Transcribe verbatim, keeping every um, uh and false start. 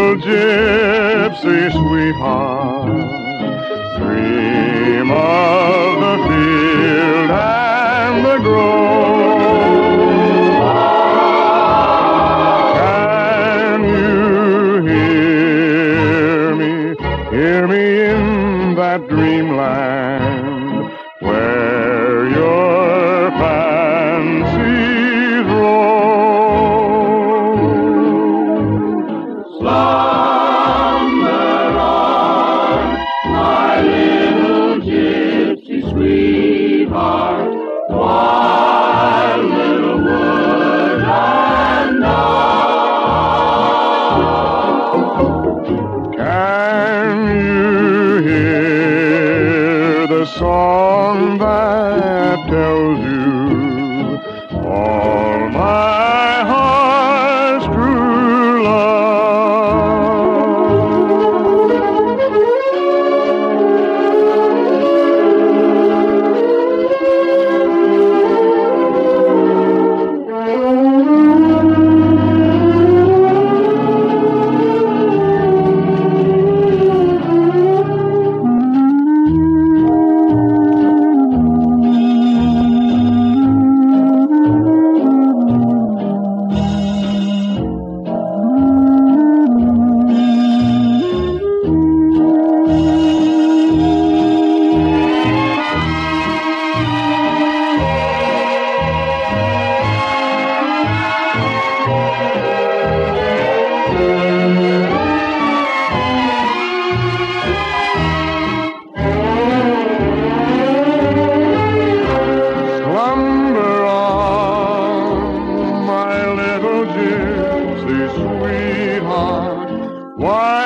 little gypsy sweetheart, dream of the field and the grove. Can you hear me, hear me in that dreamland where your fancies roam? Slumber on, my little gypsy sweetheart, wild little woodland dove. Can you hear the song that tells you all my heart's true love? Slumber on, my little gypsy sweetheart, why